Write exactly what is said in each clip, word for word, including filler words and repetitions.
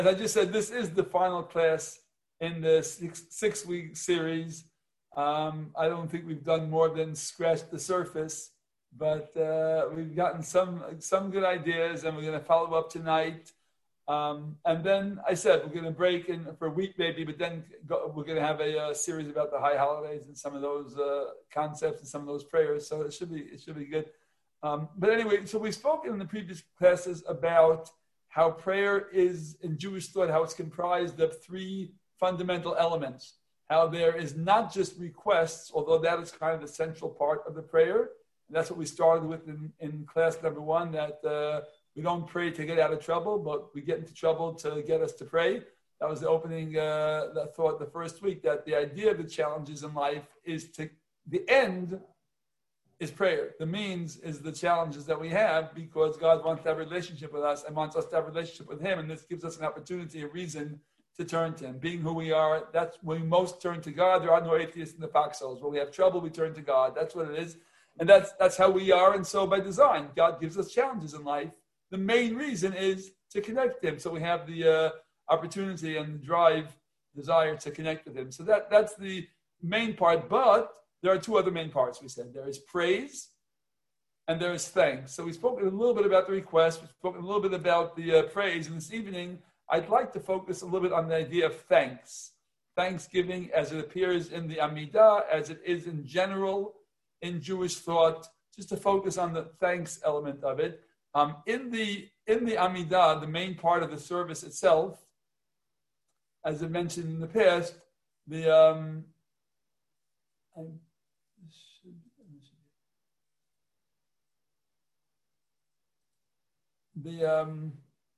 As I just said, this is the final class in the six, six-week series. Um, I don't think we've done more than scratch the surface, but uh, we've gotten some some good ideas, and we're going to follow up tonight. Um, and then I said we're going to break in for a week maybe, but then go, we're going to have a, a series about the high holidays and some of those uh, concepts and some of those prayers. So it should be it should be good. Um, but anyway, so we've spoken in the previous classes about how prayer is in Jewish thought, how it's comprised of three fundamental elements. How there is not just requests, although that is kind of the central part of the prayer. And that's what we started with in, in class number one, that uh, we don't pray to get out of trouble, but we get into trouble to get us to pray. That was the opening uh, that thought the first week, that the idea of the challenges in life is to, the end is prayer. The means is the challenges that we have, because God wants to have a relationship with us and wants us to have a relationship with Him. And this gives us an opportunity, a reason to turn to Him. Being who we are, that's when we most turn to God. There are no atheists in the foxholes. When we have trouble, we turn to God. That's what it is. And that's that's how we are. And so by design, God gives us challenges in life. The main reason is to connect to Him. So we have the uh, opportunity and the drive, desire to connect with Him. So that that's the main part. But there are two other main parts, we said. There is praise and there is thanks. So we've spoken a little bit about the request. We've spoken a little bit about the uh, praise. And this evening, I'd like to focus a little bit on the idea of thanks. Thanksgiving as it appears in the Amidah, as it is in general in Jewish thought, just to focus on the thanks element of it. Um, in the in the Amidah, the main part of the service itself, as I mentioned in the past, the um, the um,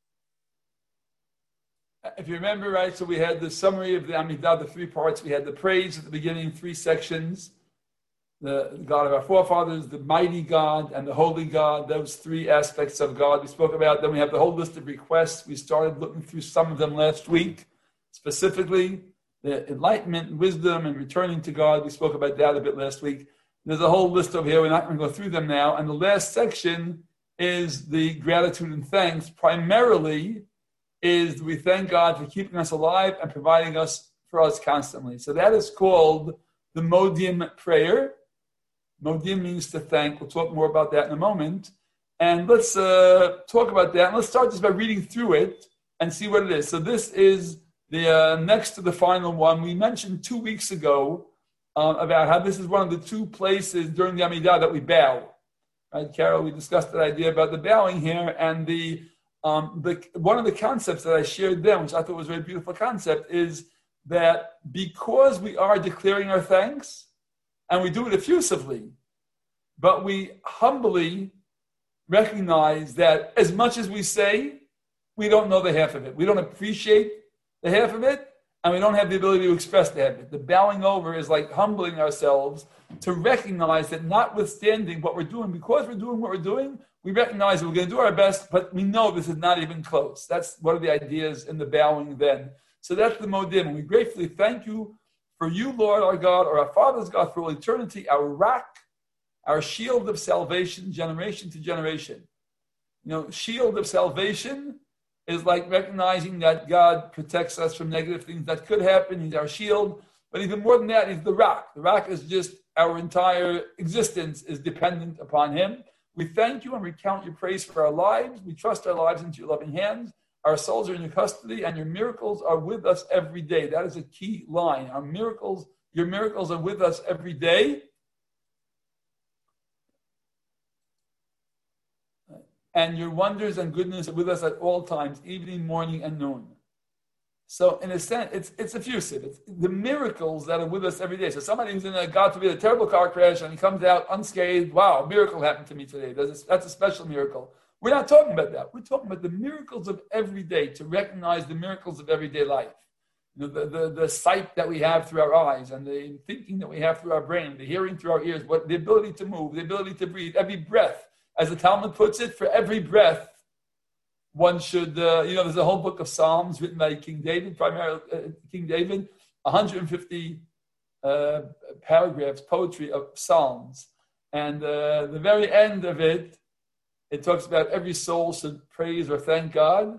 if you remember, right, so we had the summary of the Amidah, the three parts. We had the praise at the beginning, three sections. The, the God of our forefathers, the mighty God, and the holy God. Those three aspects of God we spoke about. Then we have the whole list of requests. We started looking through some of them last week. Specifically, the enlightenment, wisdom, and returning to God. We spoke about that a bit last week. There's a whole list over here. We're not going to go through them now. And the last section is the gratitude and thanks. Primarily is we thank God for keeping us alive and providing us for us constantly. So that is called the Modim prayer. Modim means to thank. We'll talk more about that in a moment. And let's uh, talk about that. And let's start just by reading through it and see what it is. So this is the uh, next to the final one. We mentioned two weeks ago uh, about how this is one of the two places during the Amidah that we bow. Right, Carol? We discussed that idea about the bowing here, and the Um, the, one of the concepts that I shared then, which I thought was a very beautiful concept, is that because we are declaring our thanks, and we do it effusively, but we humbly recognize that as much as we say, we don't know the half of it. We don't appreciate the half of it, and we don't have the ability to express the half of it. The bowing over is like humbling ourselves to recognize that notwithstanding what we're doing, because we're doing what we're doing, we recognize that we're going to do our best, but we know this is not even close. That's one of the ideas in the bowing then. So that's the modim. And we gratefully thank you for you, Lord, our God, or our Father's God, for all eternity, our rock, our shield of salvation, generation to generation. You know, shield of salvation is like recognizing that God protects us from negative things that could happen. He's our shield. But even more than that, he's the rock. The rock is just our entire existence is dependent upon Him. We thank you and recount your praise for our lives. We trust our lives into your loving hands. Our souls are in your custody, and your miracles are with us every day. That is a key line. Our miracles, your miracles are with us every day. And your wonders and goodness are with us at all times, evening, morning, and noon. So in a sense, it's it's effusive. It's the miracles that are with us every day. So somebody who's in a, God forbid, a terrible car crash and he comes out unscathed, wow, a miracle happened to me today. That's a, that's a special miracle. We're not talking about that. We're talking about the miracles of every day, to recognize the miracles of everyday life. You know, the, the, the sight that we have through our eyes, and the thinking that we have through our brain, the hearing through our ears, what the ability to move, the ability to breathe, every breath. As the Talmud puts it, for every breath, one should, uh, you know, there's a whole book of Psalms written by King David, primarily uh, King David, one hundred fifty uh, paragraphs, poetry of Psalms. And uh, the very end of it, it talks about every soul should praise or thank God,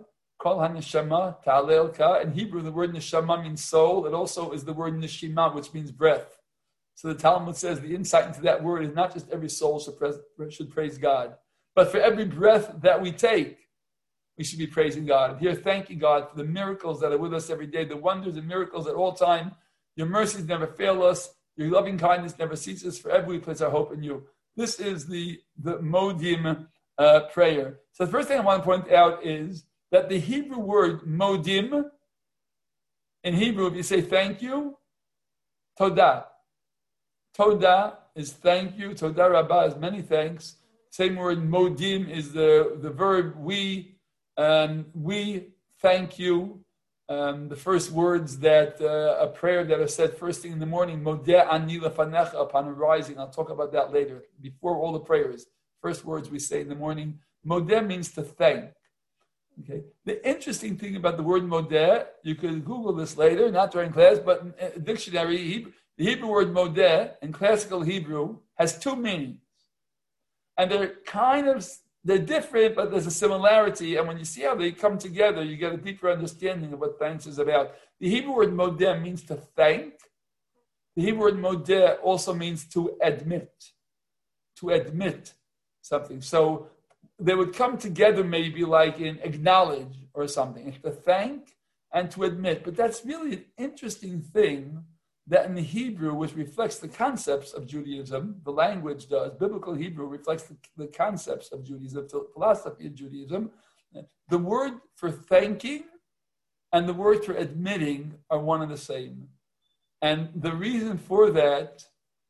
Kol haneshama ta'alelka. In Hebrew, the word neshama means soul. It also is the word neshima, which means breath. So the Talmud says the insight into that word is not just every soul should praise, should praise God, but for every breath that we take, we should be praising God. And here, thanking God for the miracles that are with us every day, the wonders and miracles at all time. Your mercies never fail us. Your loving kindness never ceases. Forever we place our hope in you. This is the, the Modim uh, prayer. So the first thing I want to point out is that the Hebrew word Modim, in Hebrew, if you say thank you, Todah. Todah is thank you. Todah Rabbah is many thanks. Same word Modim is the, the verb we, um, we thank you. Um, the first words that uh, a prayer that is said first thing in the morning, Modeh ani lefanecha, upon arising. I'll talk about that later. Before all the prayers, first words we say in the morning. Modeh means to thank. Okay. The interesting thing about the word Modeh, you could Google this later, not during class, but in a dictionary, Hebrew, the Hebrew word Modeh in classical Hebrew has two meanings, and they're kind of They're different, but there's a similarity. And when you see how they come together, you get a deeper understanding of what thanks is about. The Hebrew word modeh means to thank. The Hebrew word modeh also means to admit, to admit something. So they would come together maybe like in acknowledge or something, to thank and to admit. But that's really an interesting thing that in the Hebrew, which reflects the concepts of Judaism, the language does, biblical Hebrew reflects the, the concepts of Judaism, the philosophy of Judaism. The word for thanking and the word for admitting are one and the same. And the reason for that,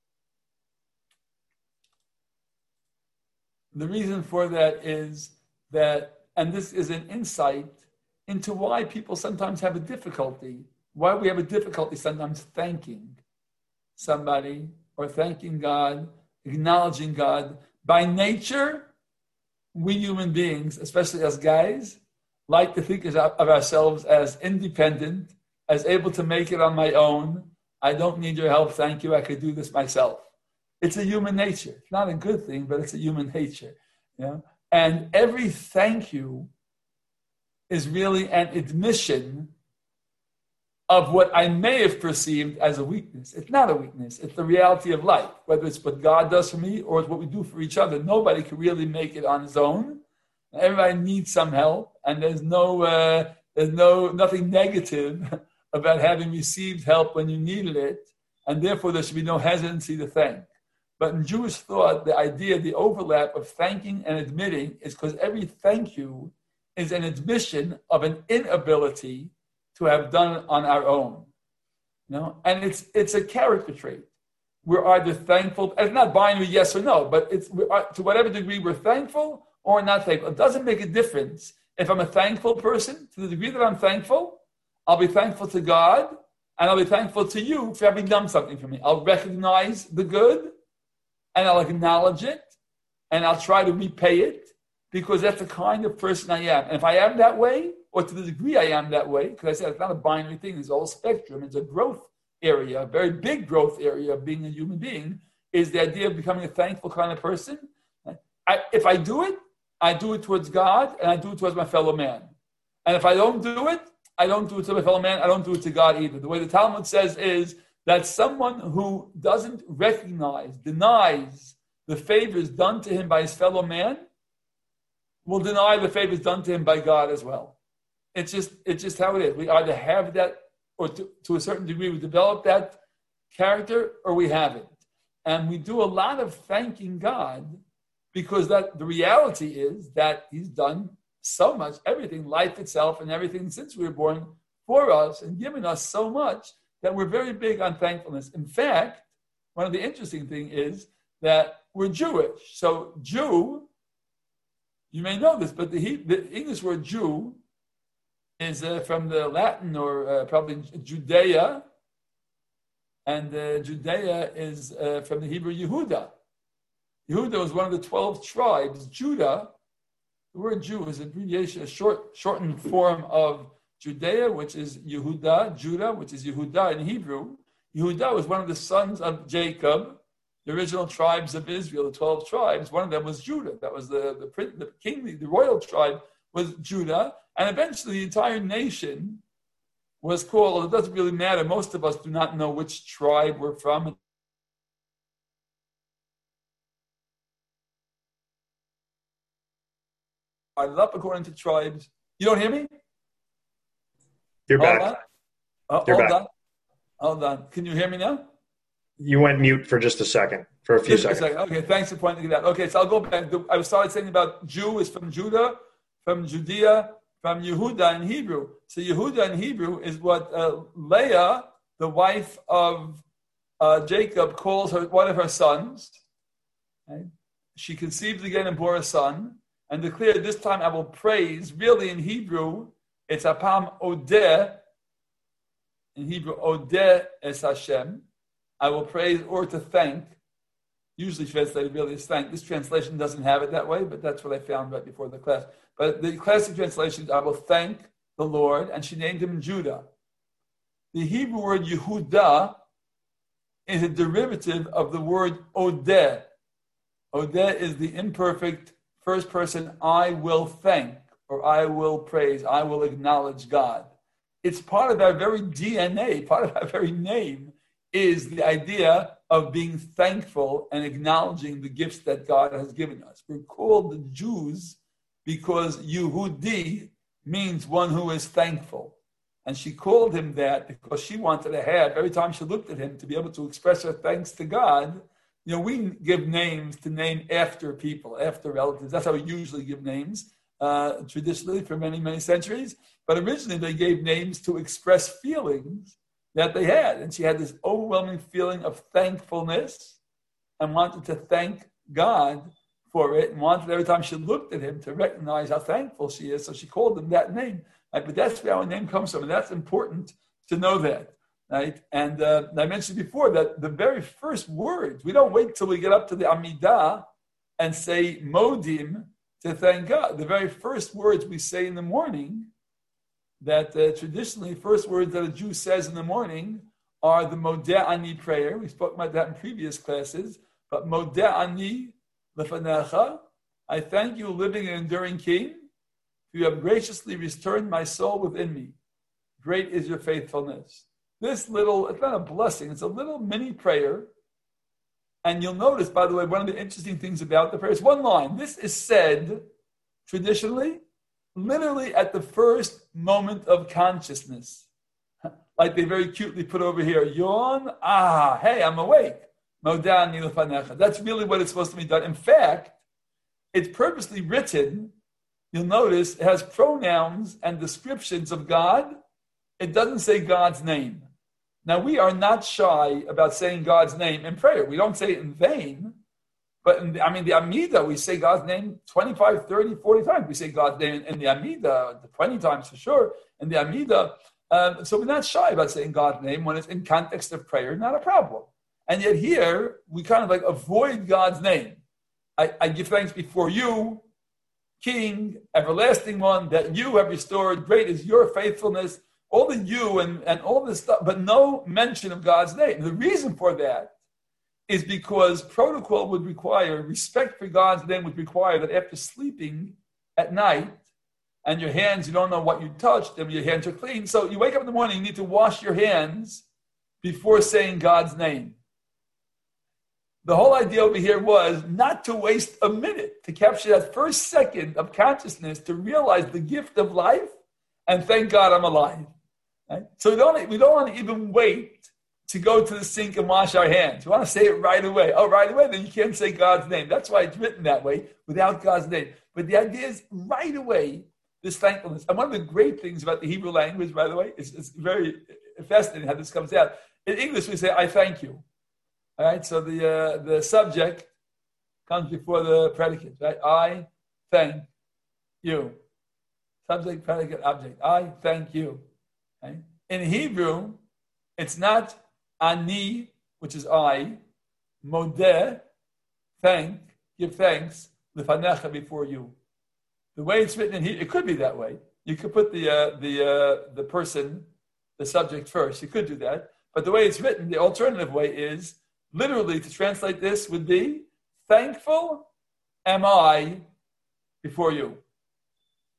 the reason for that is that, and this is an insight into why people sometimes have a difficulty Why we have a difficulty sometimes thanking somebody or thanking God, acknowledging God. By nature, we human beings, especially as guys, like to think of ourselves as independent, as able to make it on my own. I don't need your help, thank you, I could do this myself. It's a human nature. It's not a good thing, but it's a human nature. You know? And every thank you is really an admission of what I may have perceived as a weakness. It's not a weakness. It's the reality of life, whether it's what God does for me or it's what we do for each other. Nobody can really make it on his own. Everybody needs some help, and there's no, uh, there's no nothing negative about having received help when you needed it, and therefore there should be no hesitancy to thank. But in Jewish thought, the idea, the overlap of thanking and admitting is because every thank you is an admission of an inability to have done it on our own, you know, and it's it's a character trait. We're either thankful, and it's not binary yes or no, but it's to whatever degree we're thankful or not thankful. It doesn't make a difference if I'm a thankful person. To the degree that I'm thankful, I'll be thankful to God, and I'll be thankful to you for having done something for me. I'll recognize the good, and I'll acknowledge it, and I'll try to repay it, because that's the kind of person I am. And if I am that way, or to the degree I am that way, because I said it's not a binary thing, it's a whole spectrum, it's a growth area, a very big growth area of being a human being, is the idea of becoming a thankful kind of person. I, if I do it, I do it towards God, and I do it towards my fellow man. And if I don't do it, I don't do it to my fellow man, I don't do it to God either. The way the Talmud says is that someone who doesn't recognize, denies the favors done to him by his fellow man, will deny the favors done to him by God as well. It's just it's just how it is. We either have that, or to, to a certain degree, we develop that character, or we haven't. And we do a lot of thanking God because that the reality is that He's done so much, everything, life itself and everything since we were born for us and given us so much that we're very big on thankfulness. In fact, one of the interesting things is that we're Jewish. So Jew, you may know this, but the, the English word Jew is uh, from the Latin, or uh, probably Judea, and uh, Judea is uh, from the Hebrew Yehuda. Yehuda was one of the twelve tribes. Judah, the word Jew is an abbreviation, a short, shortened form of Judea, which is Yehuda, Judah, which is Yehuda in Hebrew. Yehuda was one of the sons of Jacob, the original tribes of Israel, the twelve tribes. One of them was Judah. That was the, the, the king, the royal tribe was Judah, and eventually the entire nation was called, it doesn't really matter, most of us do not know which tribe we're from. I love according to tribes. You don't hear me? You're hold back. On. Oh, You're hold back. on. Hold on. Can you hear me now? You went mute for just a second, for a few Just seconds. a second. Okay, thanks for pointing it out. Okay, so I'll go back. I started saying about Jew is from Judah, from Judea, from Yehuda in Hebrew. So Yehuda in Hebrew is what uh, Leah, the wife of uh, Jacob, calls her one of her sons. Okay? She conceived again and bore a son, and declared, this time I will praise. Really in Hebrew, it's apam odeh. In Hebrew, odeh es Hashem. I will praise or to thank. Usually translated really as thank. This translation doesn't have it that way, but that's what I found right before the class. But the classic translation is, I will thank the Lord, and she named him Judah. The Hebrew word Yehuda is a derivative of the word Odeh. Odeh is the imperfect first person, I will thank, or I will praise, I will acknowledge God. It's part of our very D N A, part of our very name is the idea of being thankful and acknowledging the gifts that God has given us. We're called the Jews because Yehudi means one who is thankful. And she called him that because she wanted to have, every time she looked at him, to be able to express her thanks to God. You know, we give names to name after people, after relatives. That's how we usually give names, uh, traditionally for many, many centuries. But originally they gave names to express feelings that they had. And she had this overwhelming feeling of thankfulness and wanted to thank God for it and wanted every time she looked at him to recognize how thankful she is. So she called him that name. Right? But that's where our name comes from. And that's important to know that. Right? And uh, I mentioned before that the very first words, we don't wait till we get up to the Amidah and say Modim to thank God. The very first words we say in the morning, that uh, traditionally, first words that a Jew says in the morning are the Modeh Ani prayer. We spoke about that in previous classes. But Modeh Ani lefanecha, I thank you, living and enduring King. You have graciously restored my soul within me. Great is your faithfulness. This little, it's not a blessing, it's a little mini prayer. And you'll notice, by the way, one of the interesting things about the prayer is one line. This is said traditionally, literally at the first moment of consciousness. Like they very cutely put over here, yawn, ah, hey, I'm awake. Modani lefanecha. That's really what it's supposed to be done. In fact, it's purposely written, you'll notice, it has pronouns and descriptions of God. It doesn't say God's name. Now, we are not shy about saying God's name in prayer. We don't say it in vain. But, in the, I mean, the Amidah, we say God's name twenty-five, thirty, forty times. We say God's name in, in the Amidah, twenty times for sure, in the Amidah. Um, so we're not shy about saying God's name when it's in context of prayer, not a problem. And yet here, we kind of like avoid God's name. I, I give thanks before you, King, everlasting one, that you have restored. Great is your faithfulness. All the you and, and all this stuff, but no mention of God's name. The reason for that is because protocol would require, respect for God's name would require that after sleeping at night, and your hands, you don't know what you touched, and your hands are clean. So you wake up in the morning, you need to wash your hands before saying God's name. The whole idea over here was not to waste a minute, to capture that first second of consciousness, to realize the gift of life, and thank God I'm alive. Right? So we don't, we don't want to even wait to go to the sink and wash our hands. We want to say it right away. Oh, right away, then you can't say God's name. That's why it's written that way, without God's name. But the idea is right away, this thankfulness. And one of the great things about the Hebrew language, by the way, is it's very fascinating how this comes out. In English, we say, I thank you. All right, so the uh, the subject comes before the predicate, right? I thank you. Subject, predicate, object. I thank you. Okay? In Hebrew, it's not ani, which is I, modeh, thank, give thanks, lefanecha, before you. The way it's written in Hebrew, it could be that way. You could put the uh, the uh, the person, the subject first. You could do that. But the way it's written, the alternative way is, literally, to translate this would be, thankful am I before you.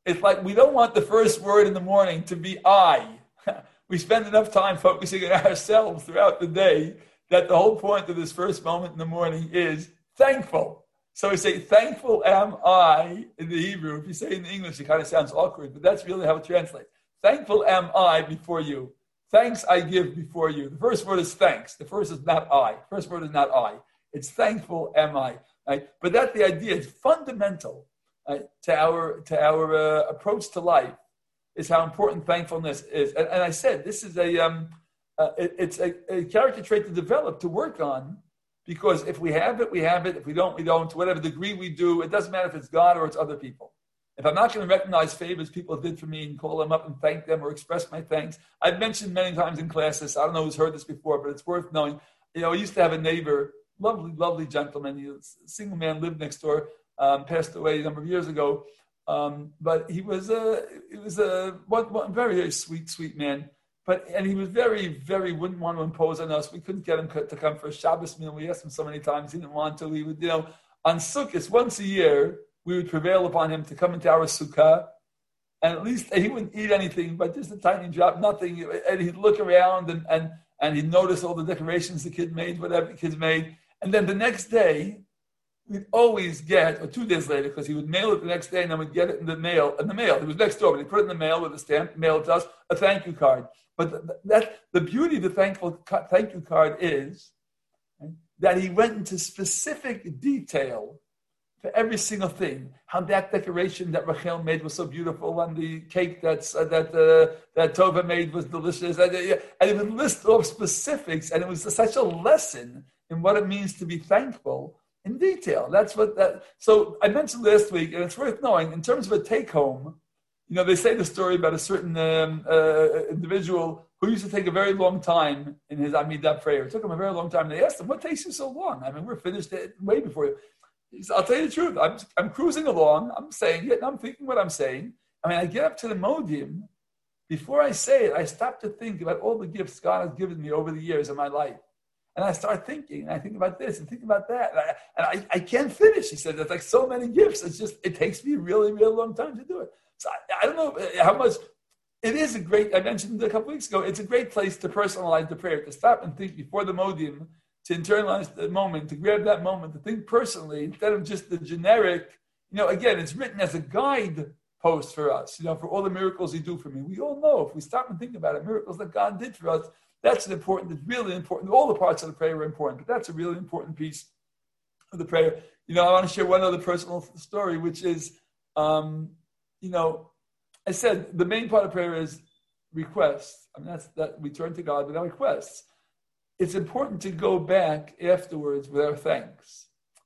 It's like we don't want the first word in the morning to be I. We spend enough time focusing on ourselves throughout the day that the whole point of this first moment in the morning is thankful. So we say, thankful am I in the Hebrew. If you say it in English, it kind of sounds awkward, but that's really how it translates. Thankful am I before you. Thanks I give before you. The first word is thanks. The first is not I. The first word is not I. It's thankful am I. Right? But that's the idea. It's fundamental right, to our to our uh, approach to life is how important thankfulness is. And, and I said, this is a, um, uh, it, it's a, a character trait to develop, to work on, because if we have it, we have it. If we don't, we don't. To whatever degree we do, it doesn't matter if it's God or it's other people. If I'm not going to recognize favors people did for me and call them up and thank them or express my thanks, I've mentioned many times in classes, I don't know who's heard this before, but it's worth knowing. You know, I used to have a neighbor, lovely, lovely gentleman. He was a single man, lived next door, um, passed away a number of years ago. Um, but he was a, he was a one, one very, very sweet, sweet man. But, and he was very, very, wouldn't want to impose on us. We couldn't get him to come for a Shabbos meal. We asked him so many times, he didn't want to. He would, you know, on Sukkot, once a year, we would prevail upon him to come into our sukkah. And at least he wouldn't eat anything, but just a tiny drop, nothing. And he'd look around and, and, and he'd notice all the decorations the kid made, whatever the kids made. And then the next day, we'd always get, or two days later, because he would mail it the next day, and then we'd get it in the mail. In the mail, it was next door, but he put it in the mail with a stamp, mail it to us, a thank you card. But the, that the beauty of the thankful thank you card is right, that he went into specific detail for every single thing. How that decoration that Rachel made was so beautiful, and the cake that's uh, that uh, that Tova made was delicious, and, uh, and he would list off specifics, and it was such a lesson in what it means to be thankful. In detail. That's what that. So I mentioned last week, and it's worth knowing in terms of a take home. You know, they say the story about a certain um, uh, individual who used to take a very long time in his Amidah prayer. It took him a very long time. They asked him, "What takes you so long? I mean, we're finished way before you." He said, "I'll tell you the truth. I'm I'm cruising along. I'm saying it, and I'm thinking what I'm saying. I mean, I get up to the Modim. Before I say it, I stop to think about all the gifts God has given me over the years of my life." And I start thinking, and I think about this and think about that. And I, and I, I can't finish. He said, there's like so many gifts. It's just, it takes me a really, really long time to do it. So I, I don't know how much, it is a great, I mentioned a couple weeks ago, it's a great place to personalize the prayer, to stop and think before the Modim, to internalize the moment, to grab that moment, to think personally, instead of just the generic, you know, again, it's written as a guide post for us, you know, for all the miracles he do for me. We all know, if we stop and think about it, miracles that God did for us, that's an important, it's really important. All the parts of the prayer are important, but that's a really important piece of the prayer. You know, I want to share one other personal story, which is, um, you know, I said the main part of prayer is requests. I mean, that's that we turn to God with our requests. It's important to go back afterwards with our thanks.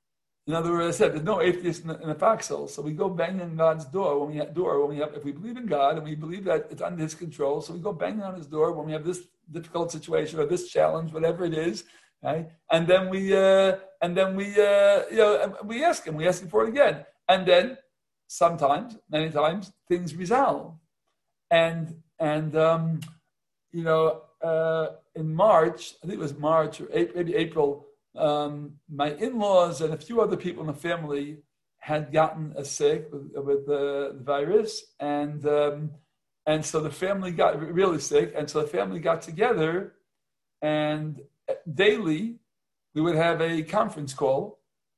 In other words, I said there's no atheist in the, in the foxhole, so we go banging on God's door when we have door when we have if we believe in God and we believe that it's under His control. So we go banging on His door when we have this difficult situation or this challenge, whatever it is, right? And then we uh, and then we uh, you know we ask Him, we ask Him for it again, and then sometimes, many times, things resolve. And and um, you know, uh, in March, I think it was March or April, maybe April. Um, my in-laws and a few other people in the family had gotten uh, sick with, with the, the virus, and um, and so the family got really sick, and so the family got together, and daily we would have a conference call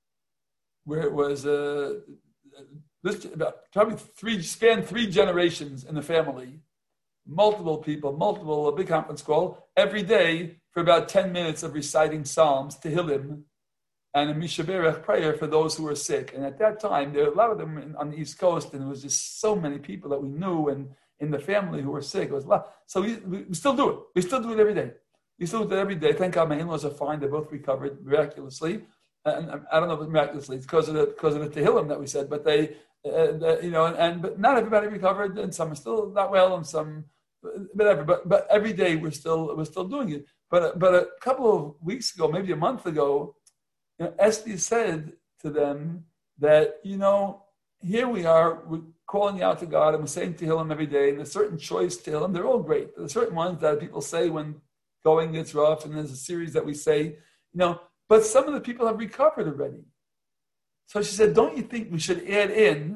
where it was uh, this about probably three span three generations in the family, multiple people, multiple a big conference call every day. For about ten minutes of reciting Psalms, Tehillim, and a Mishaberach prayer for those who were sick. And at that time, there were a lot of them in, on the East Coast, and there was just so many people that we knew and in the family who were sick. It was a lot. So we, we, we still do it. We still do it every day. We still do it every day. Thank God my in-laws are fine. They both recovered miraculously. And, and I don't know if it's miraculously. It's because of the, because of the Tehillim that we said. But they, uh, the, you know, and, and but not everybody recovered, and some are still not well, and some, whatever. But but every day we're still we're still doing it. But but a couple of weeks ago, maybe a month ago, you know, Esty said to them that, you know, here we are, we're calling out to God and we're saying Tehillim every day, and there's certain choice Tehillim, they're all great. There's certain ones that people say when going gets rough, and there's a series that we say, you know, but some of the people have recovered already. So she said, don't you think we should add in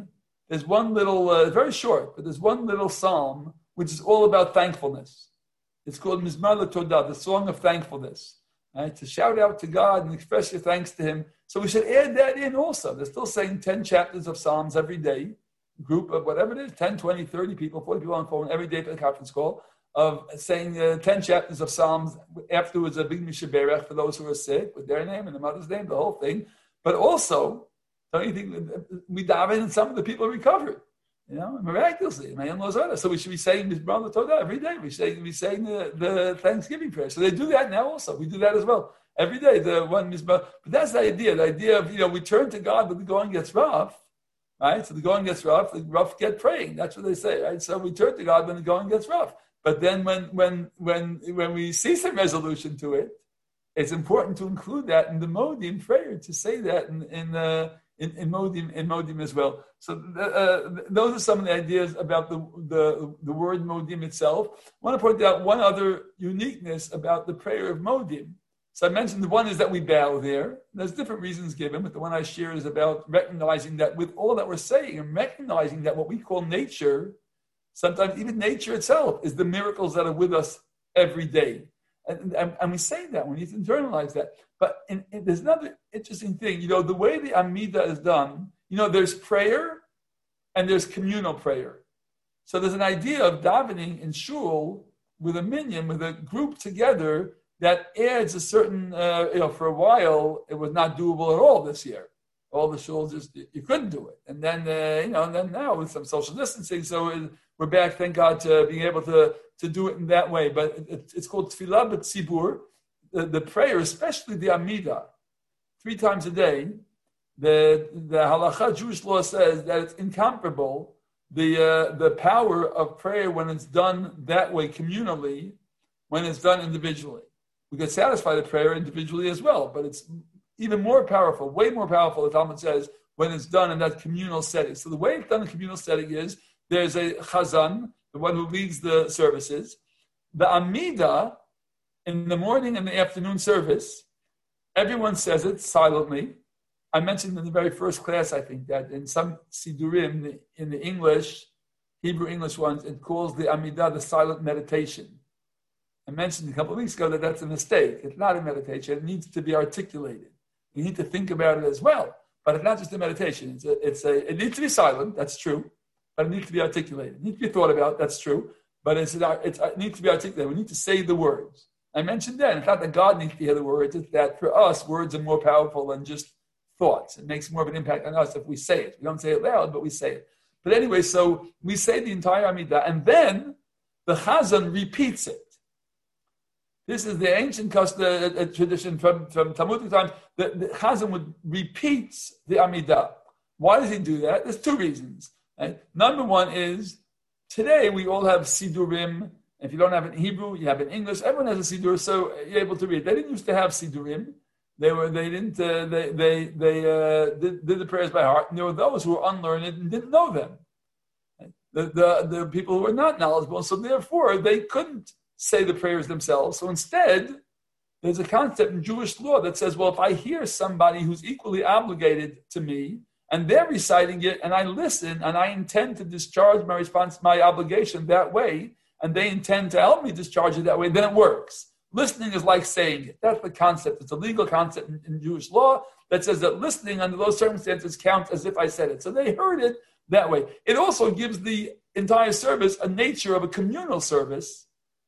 there's one little, uh, very short, but there's one little psalm which is all about thankfulness. It's called Mizmar LeTodah, the song of thankfulness. Right? To shout out to God and express your thanks to Him. So we should add that in also. They're still saying ten chapters of Psalms every day, group of whatever it is, ten, twenty, thirty people, forty people on the phone every day for the conference call, of saying uh, ten chapters of Psalms. Afterwards, a big Mishaberach for those who are sick, with their name and the mother's name, the whole thing. But also, don't you think we dive in and some of the people recovered? You know, miraculously. My in-laws are there. So we should be saying Mizmar LeTodah every day. We say we saying the, the Thanksgiving prayer. So they do that now also. We do that as well. Every day, the one Mizmar. But that's the idea. The idea of, you know, we turn to God when the going gets rough. Right? So the going gets rough, the rough get praying. That's what they say, right? So we turn to God when the going gets rough. But then when when when when we see some resolution to it, it's important to include that in the Modim prayer, to say that in in uh, in, in Modim in Modim as well. So uh, those are some of the ideas about the, the the word Modim itself. I want to point out one other uniqueness about the prayer of Modim. So I mentioned the one is that we bow there. There's different reasons given, but the one I share is about recognizing that with all that we're saying and recognizing that what we call nature, sometimes even nature itself, is the miracles that are with us every day. And, and, and we say that, we need to internalize that. But in, in, there's another interesting thing. You know, the way the Amidah is done, you know, there's prayer and there's communal prayer. So there's an idea of davening in shul with a minyan, with a group together, that adds a certain, uh, you know, for a while, it was not doable at all this year. All the shuls just, you couldn't do it. And then, uh, you know, and then now with some social distancing, so it, we're back, thank God, to being able to, to do it in that way. But it, it's called Tfilah B'Tzibur, the, the prayer, especially the Amidah, three times a day. The, the Halacha Jewish law says that it's incomparable, the, uh, the power of prayer when it's done that way communally, when it's done individually. We could satisfy the prayer individually as well, but it's even more powerful, way more powerful, the Talmud says, when it's done in that communal setting. So the way it's done in communal setting is, there's a chazan, the one who leads the services. The Amidah, in the morning and the afternoon service, everyone says it silently. I mentioned in the very first class, I think, that in some Sidurim, in the English, Hebrew English ones, it calls the Amidah the silent meditation. I mentioned a couple of weeks ago that that's a mistake. It's not a meditation. It needs to be articulated. You need to think about it as well. But it's not just a meditation. It's a, it's a, it needs to be silent. That's true. But it needs to be articulated. It needs to be thought about. That's true. But it's, it's, it needs to be articulated. We need to say the words. I mentioned that. It's not that God needs to hear the words. It's that for us, words are more powerful than just thoughts. It makes more of an impact on us if we say it. We don't say it loud, but we say it. But anyway, so we say the entire Amidah. And then the Chazan repeats it. This is the ancient custom, uh, tradition from, from Talmudic times. The, the Chazan would repeat the Amidah. Why does he do that? There's two reasons. Right? Number one is, today we all have Sidurim. If you don't have it in Hebrew, you have it in English. Everyone has a Sidur, so you're able to read. They didn't used to have Sidurim. They were, they didn't, uh, they, they, they uh, did, did the prayers by heart. And there were those who were unlearned and didn't know them. Right? The, the, the people who were not knowledgeable, so therefore they couldn't say the prayers themselves. So instead, there's a concept in Jewish law that says, well, if I hear somebody who's equally obligated to me, and they're reciting it, and I listen, and I intend to discharge my response, my obligation that way, and they intend to help me discharge it that way, then it works. Listening is like saying it. That's the concept. It's a legal concept in, in Jewish law that says that listening under those circumstances counts as if I said it. So they heard it that way. It also gives the entire service a nature of a communal service,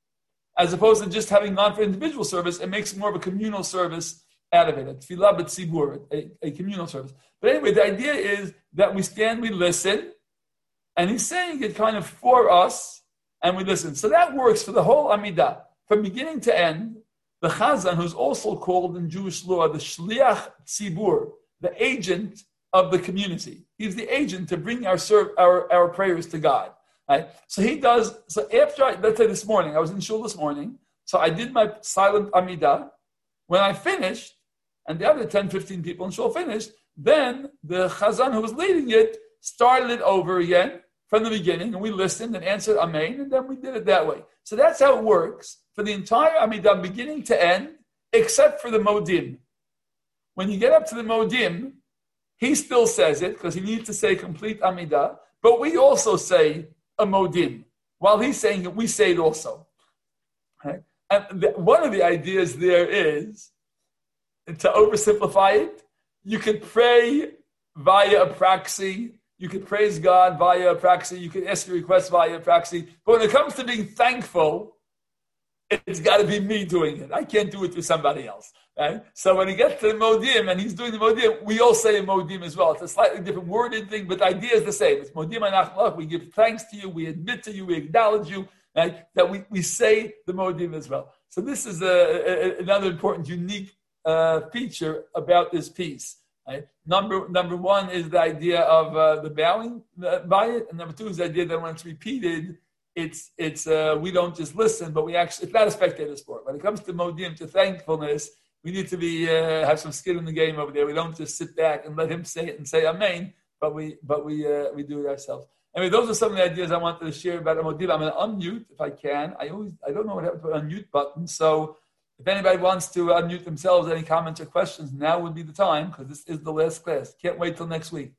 as opposed to just having gone for individual service. It makes more of a communal service out of it, a tefillah b'tzibur, a, a communal service. But anyway, the idea is that we stand, we listen, and he's saying it kind of for us, and we listen. So that works for the whole Amidah. From beginning to end, the Chazan, who's also called in Jewish law the Shliach Tzibur, the agent of the community. He's the agent to bring our serve, our, our prayers to God. Right? So he does, so after, I, let's say this morning, I was in shul this morning, so I did my silent Amidah. When I finished, and the other ten, fifteen people in shul finished, then the Chazan who was leading it started it over again from the beginning, and we listened and answered Amen, and then we did it that way. So that's how it works for the entire Amidah, beginning to end, except for the Modim. When you get up to the Modim, he still says it, because he needs to say complete Amidah, But we also say a modim. While he's saying it, we say it also. Right? And the, one of the ideas there is, to oversimplify it, you could pray via a praxi, you could praise God via a praxi, you could ask your request via a praxi, but when it comes to being thankful, it's got to be me doing it. I can't do it for somebody else. Right? So when he gets to the modim and he's doing the modim, we all say modim as well. It's a slightly different worded thing, but the idea is the same. It's modim anach. We give thanks to you, we admit to you, we acknowledge you, right? That we, we say the modim as well. So this is a, a, another important, unique uh, feature about this piece. Right? Number number one is the idea of uh, the bowing uh, by it, and number two is the idea that when it's repeated, it's it's uh, we don't just listen, but we actually, it's not a spectator sport. When it comes to modim, to thankfulness, we need to be uh, have some skin in the game over there. We don't just sit back and let him say it and say amen, but we but we uh, we do it ourselves. Anyway, those are some of the ideas I wanted to share about a modim. I'm going to unmute if I can. I always I don't know what happened to the unmute button, so. If anybody wants to unmute themselves, any comments or questions, now would be the time, because this is the last class. Can't wait till next week.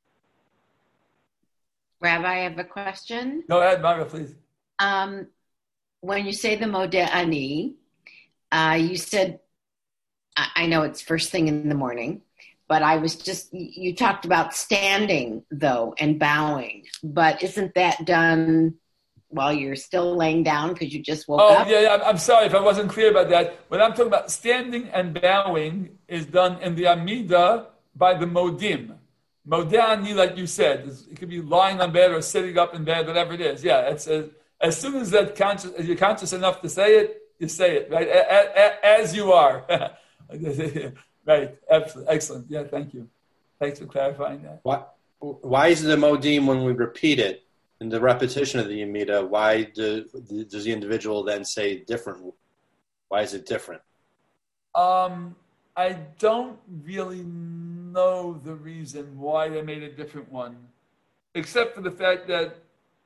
Rabbi, I have a question. Go ahead, Myra, please. Um, when you say the Modeh Ani, uh, you said, I, I know it's first thing in the morning, but I was just, you talked about standing, though, and bowing. But isn't that done while you're still laying down because you just woke oh, up? Oh, yeah, yeah, I'm sorry if I wasn't clear about that. What I'm talking about, standing and bowing, is done in the Amidah by the Modim. Modeh Ani, like you said, it could be lying on bed or sitting up in bed, whatever it is. Yeah, it's a, as soon as that conscious, as you're conscious enough to say it, you say it, right? As you are. Right, absolutely. Excellent. Yeah, thank you. Thanks for clarifying that. Why, why is the Modim, when we repeat it, in the repetition of the Amidah, why do, does the individual then say different? Why is it different? Um, I don't really know the reason why they made a different one, except for the fact that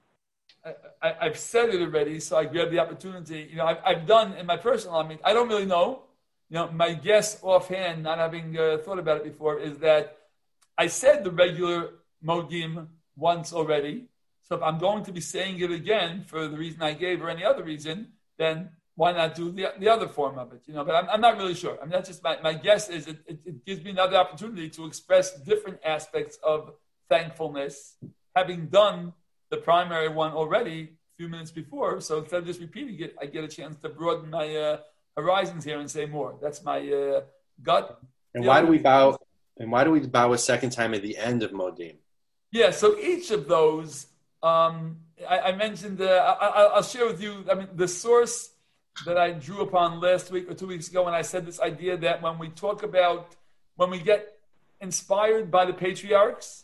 I, I, I've said it already, so I grabbed the opportunity. You know, I've, I've done in my personal, I mean, I don't really know. You know, my guess offhand, not having uh, thought about it before, is that I said the regular Modim once already. So if I'm going to be saying it again for the reason I gave or any other reason, then why not do the, the other form of it? You know, but I'm, I'm not really sure. I mean, that's just my, my guess is it, it, it gives me another opportunity to express different aspects of thankfulness, having done the primary one already a few minutes before. So instead of just repeating it, I get a chance to broaden my uh, horizons here and say more. That's my uh, gut. And why do we bow? And why do we bow a second time at the end of Modim? Yeah. So each of those. Um, I, I mentioned, uh, I, I'll share with you, I mean, the source that I drew upon last week or two weeks ago when I said this idea that when we talk about, when we get inspired by the patriarchs,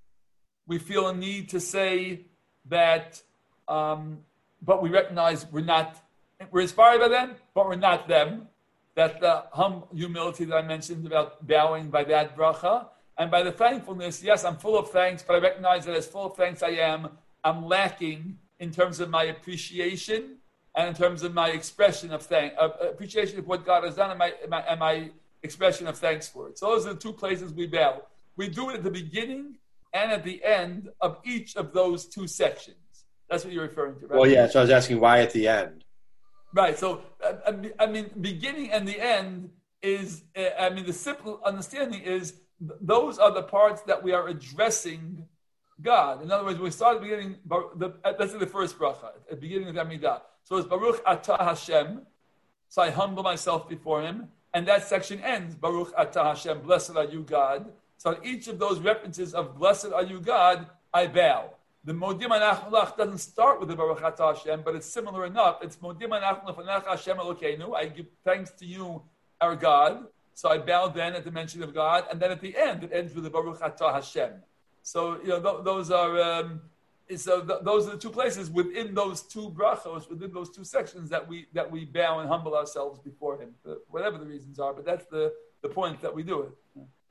we feel a need to say that, um, but we recognize we're not, we're inspired by them, but we're not them. That the hum humility that I mentioned about bowing by that bracha, and by the thankfulness, yes, I'm full of thanks, but I recognize that as full of thanks I am, I'm lacking in terms of my appreciation and in terms of my expression of thank, uh, appreciation of what God has done and my, my, and my expression of thanks for it. So those are the two places we bow. We do it at the beginning and at the end of each of those two sections. That's what you're referring to, right? Well, yeah, so I was asking why at the end. Right, so, uh, I mean, beginning and the end is, uh, I mean, the simple understanding is those are the parts that we are addressing God. In other words, we start at the beginning, the, that's the first bracha, at the beginning of the Amidah. So it's Baruch Atah Hashem. So I humble myself before Him. And that section ends, Baruch Atah Hashem, blessed are you, God. So in each of those references of blessed are you, God, I bow. The Modim Anach Lach doesn't start with the Baruch Atah Hashem, but it's similar enough. It's Modim Anach Lefanach Hashem Elokeinu. I give thanks to you, our God. So I bow then at the mention of God, and then at the end it ends with the Baruch Atah Hashem. So you know th- those are um, so th- those are the two places within those two brachos, within those two sections that we that we bow and humble ourselves before Him, for whatever the reasons are. But that's the, the point that we do it.